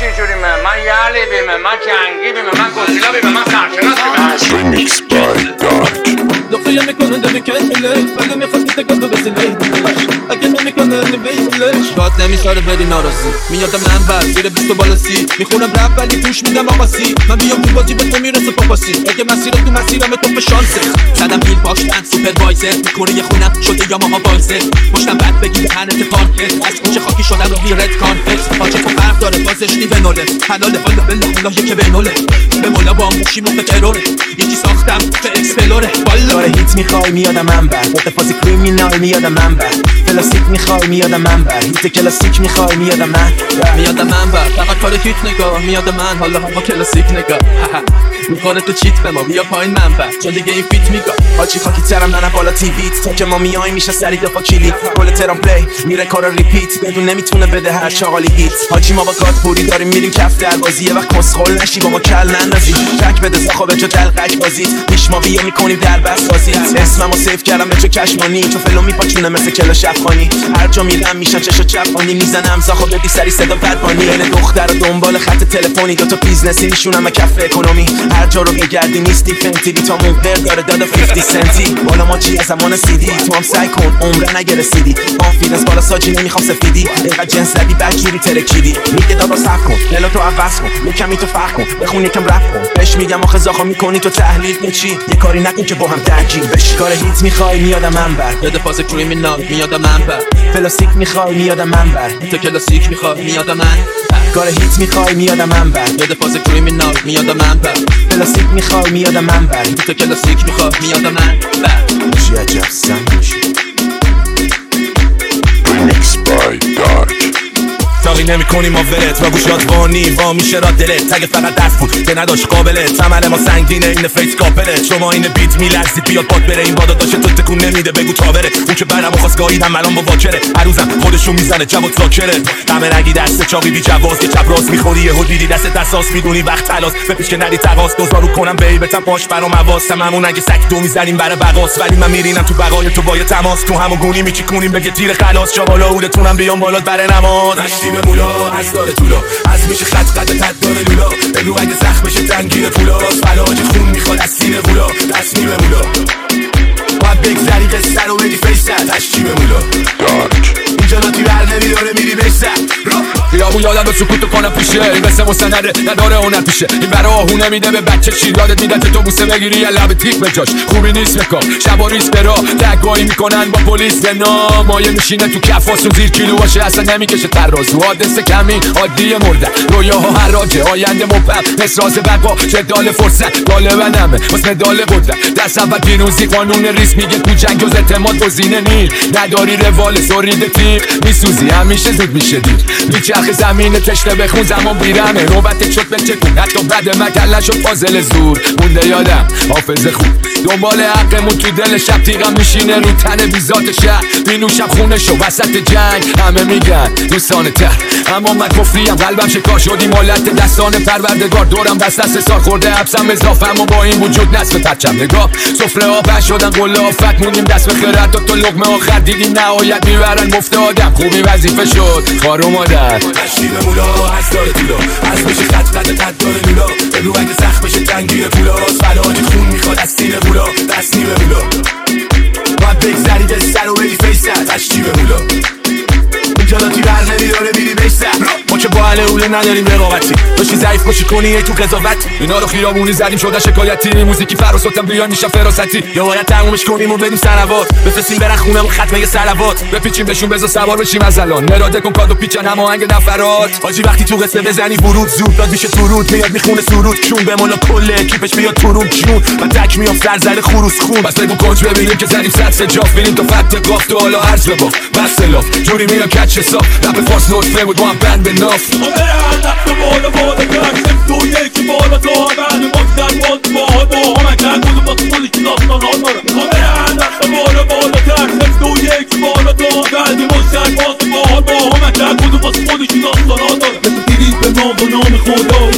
چه جوری من یعلی بیم، من جنگی بیم، من گسیلا بیم، من سرشناس بیم. Remix by Dark. دختری میکنه داری کنیلش ولی میخواست تکاتو بزنه اگه نمیکنه نمیلش داد نمیشاره بری ناراضی میاد منبر زیر 20 بالا 30 میخونم رپ ولی توش میدم آقاسی من بیام تو بازی به تو میرسه پاپاسی اگه مسیر تو مسیرم تو به شانسه زدم بیل پاشتن سوپروایزر میکنه یه خونم شده یا ماها وایزر پشتم بعد بگی به هنت پارکت از کوچه خاکی شدم رو ویرت کانفکس پاچه تو فرق داره بازش نی به نوله حلاله والا بالله الله یکی به نوله به مولا با موشی مخ تروره یکی ساختم به اکسپلوره والا هیت میخوای میادم منبر اتفاقی کریمینال میادم منبر پلاستیک میخوای میادم منبر هیت کلاسیک میخوای میادم میادم منبر فقط کار هیت نگاه میادم من حالا هوا کلاسیک نگاه میکنه تو چیت به ما بیا پایین منبر چون دیگه این فیت میگاه حاجی خاکی ترم نه بالا تیویت تا که ما میای میشه سری دفا کلیت گل ترام پلی میره کارا ریپیت بدون نمیتونه بده هر چاقالی هیت حاجی ما با گات پوری داریم میریم کف در بازی یه وقت کسخل نشی با ما کل نندازی تک بده زاخو به جا دلقک بازیت پیش ما بیا میکنیم در بس بازیت اسممو سیف کردم به چه کشمانی تو فلو میپاچونه مثل کلاش افغانی هر جا میرم میشن چشو چپانی میزنم زاخو بدی سری صدا بدبانی بین دختر و دنبال خط تلفنی دو تا بیزنسی نشونم کف اکونومی هر جا رو بگردی نیستی فنتی بی تا موقر داره دادا 50 سنتی بالا ما چی از زمان سیدی تو هم سعی کن عمره نگرسیدی کانفیدنس بالا ساجی نمیخوام سفیدی اینقدر جنس زدی بدجوری ترکیدی میگه دادا صبر کن دلو تو عوض کن یکمی تو فرق کن بخون یکم رپ کن بهش میگم آخه زاخو میکنی تو تحلیل چی یه کاری نکن که با هم درگیر بشی کار هیت میخوای میادم منبر یاد فاز کریمینال میادم منبر پلاستیک میخوای میادم منبر تو کلاسیک میخوای میادم من کار هیت میخوای میادم منبر یاد فاز کریمینال میادم منبر پلاستیک میخوای میادم منبر تو کلاسیک میخوای میادم من چی عجب سن میشه Remix by Dark. تاقی نمی کنی ما ولت و گوشات وانی وا میشه را دلت تگ فقط دست بود که نداشت قابلت عمل ما سنگینه این فیس کاپلت شما این بیت میلرزید بیاد باد بره این بادا داشته تو تکون نمیده بگو تا بره اون که برمو خواست گاهیدم الان با واکره هر روزم خودشون میزنه جواد زاکره همه رنگی دست چاقی بی جواز که چپ راست میخوری یهو دیدی دست دساس میدونی وقت تلاس بپیش که ندی تقاس دوزارو کنم بیبتم پاش برام حواسم همون اگه سگ دو میزنیم برای بقاس ولی من میرینم تو بقای تو با تماس تو همون گونی میچیکونیم بگه تیر خلاص جا بالا اودتونم بیام بالات برای نماز به مولا از داره طولا از میشه خط تد داره لولا بگو اگه زخمشه تنگیر پولا فلاج خون میخواد از سینه بولا دست نیمه مولا باید بگذری قصه رو بدی فیشتر تشکیب مولا Dark. اینجا ناتی بر نمیداره میری بشتر خیابون یادم به سکوتو کنم پیشه این مثل مستنده نداره هنر پیشه این برا آهونه میده به بچه چی یادت میده تو بوسه بگیری یا لب تیک به جاش خوبی نیست بکار شبا ریس برا دگاهی میکنن با پلیس به نام مایه میشینه تو کفاس و زیر کیلو باشه اصلا نمیکشه ترازو حادثه کمی عادی مرده رویاها حراجه آینده مبهم نسراز بقا جدال فرصت غالبنمه واسه مدال قدرت دست اول پیروزی قانون ریس میگه تو جنگ جز اعتماد گزینه نی نداری روال سرید تیغ میسوزی همیشه زود میشه دیر میچرخ زمین تشنه بخون زمان بیرمه نوبت شد به چکون حتی بعد مکله شد فاضل زور مونده یادم حافظ خوب دنبال حقمون تو دل شب تیغم میشینه رو تن بیزات شهر بینوشم خونه شو وسط جنگ همه میگن دوستان تر اما من کفریم قلبم شکار شدی مالت دستان پروردگار دورم دست سال خورده حبسم اضافه اما با این وجود نصف پرچم نگاه سفره آب شدن قله آفت مونیم دست به خیرت تا لقمه آخر دیدیم نهایت میبرن مفت آدم خوبی وظیفه شد خار و مادر تشریب مولا از داره طولا از میشه خط تد داره لولا بگو اگه زخمشه تنگیر پولا فلاج خون میخواد از سینه بولا دست نیمه مولا باید بگذری قصه رو بدی فیشتر تشریب مولا اینجا لاتی بر نمیداره میری بشتر ما که با اهل اوله نداریم رقابتی داشتی ضعیف کشی کنی ای تو قضاوت اینا رو خیابونی زدیم شده شکایتی موزیکی فراسوتم بیان میشم فراستی یا باید تمومش کنیم و بدیم سنوات بفرستیم برن خونه و ختمه صلوات بپیچیم بهشون بذار سوار بشیم از الان مراده کن کادو پیچن هماهنگ نفرات حاجی وقتی تو قصه بزنی ورود زود داد میشه تورود میاد میخونه سرود چون به مولا کل اکیپش بیاد تورود چون من تک میام سرزر خروس خون بس بگو کنج ببینیم که زدیم صد سجاف ببینیم تو فت قاف تو حالا عرض ببا بس لاف جوری میرم کچ حساب رپ فارس نوت فلم بود با هم بند به ناف بالا کرد تو یکی بالا تا بعد مکتر باز با همه کرد بود با سولی که داستان آداره بالا کرد تو یکی بالا تا بعد مکتر باز با همه کرد بود با سولی که داستان آداره مثل دیدید به ما با نام خدا این شروع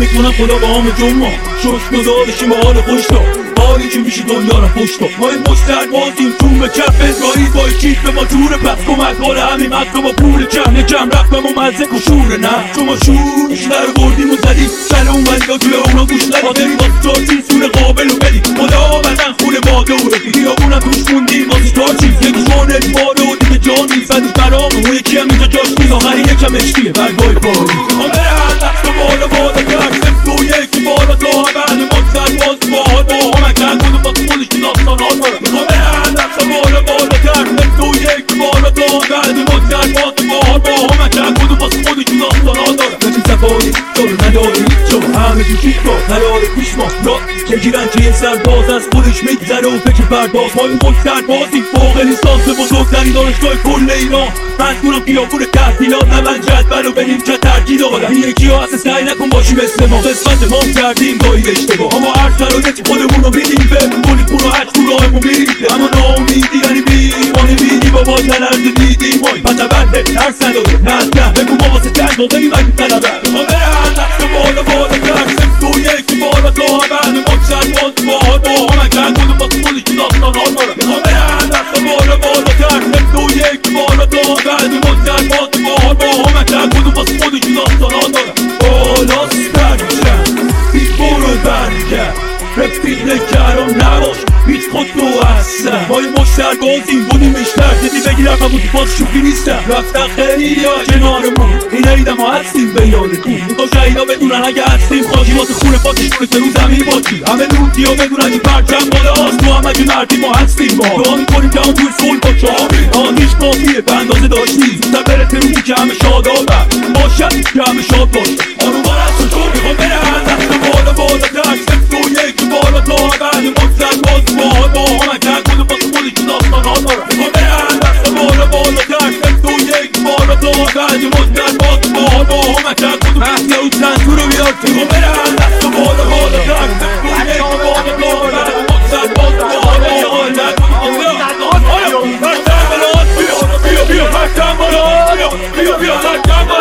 میکنم خدا با همه جمعه شش گذارشیم به حال خوش دا حالی که میشه دنیا را پشت دا ما این مشتر بازیم چون به کف اسرائیل با چیز به ما جوره پس کمک حال همین مکر با پول کم نکم رفت به ما مزه کشوره نه چون ما شور بیشتر بردیم و زدیم سر اون ولیگا توی اونا گوش ندیم مادری واسه چارچین سور قابل و بدیم خدا بدن خونه باده و ردیم خیابونم توش موندیم واسه چارچین یکی شانه باره و دیگه جان نیست فدیش برامه اون یکی هم اینجا جاش نیست آخری یکم اشتیه برگای پاری ما بره هر دست و بالا بالا کرد سفت و یکی بالا تا بعد مقصد باز باحال با همه کرد کنه با خودش که داستان ها داره ما بره هر دست و بالا بالا کرد سفت و یکی بالا تا بعد مقصد باز باحال با همه کرد کنه با خودش که داستان ها داره نشین سفاری جلو نداری شما همه تو کیف با نداره پیش ما را بگیرن که یه سرباز از خودش میگذره و فکر پرداز ما این مقصد بازی فوق لیسانس بزرگترین دانشگاه کل ایران من کنم خیابون تحصیلات من جدول و بریم چه ترکیب آدم این یکی ها اصلا سعی نکن باشی مثل ما قسمت ما کردیم گاهی اشتباه اما هر شرایطی خودمون رو میدیم به کنید پول و هج تو راهمون میریم اما ناامیدی یعنی بیمانی بیدی بابا نلرز دیدیم مای پتبنده ترس نداره نزده بگو ما واسه جنگ موقعی مگی طلبه ما بره هر دست بالا بالا کرد سفت و یکی بالا تا بعد مقصد باز باحال با همه کرد کنه با خودش که داستان ها داره ما بره هر دست بالا بالا کرد سفت و یکی بالا تا بعد مقصد باز باحال با همه کرد کنه با خودش که داستان ها داره بالا سرشن هیچ برو برگرد رفیق نکرم نباش هیچ خود تو هستم ما این مشتر بازیم بودیم بیشتر دیدی بگیرم همون تو باز شوخی نیستم رفتن خیلی ها کنارمون این عیدم ها هستیم به یادتون میخوا شهیدا بدونن اگه هستیم خواهی واسه خونه پاتشونه که رو زمین باشی همه لوتی ها بدونن این پرچم بالا هست تو هم اگه مردی ما هستیم با دعا میکنیم که هم توی صلح با چهاری آنیش کافیه به اندازه داشتی زودتر برسه روزی که همه شادابن باشد که همه شاد باشه آرومان از تو میخوام بره هر دست بالا بالا تر سفت و یکی بالا تا بعد مقصد باز باحال با همه کرد کنه با خودش که داستان ها داره میخوام بره هر دست بالا بالا تر سفت و یکی بالا تا بعد مقصد باز باحال با همه کرد کنه مهدی او سنتور رو بیار میخوام بره هر دست بالا بالا تر سفت و یکی بالا تا بعد مقصد باز باحال با همه کرد کنه بیا بیا بیا بیا بیا بیا بیا بیا بیا بیا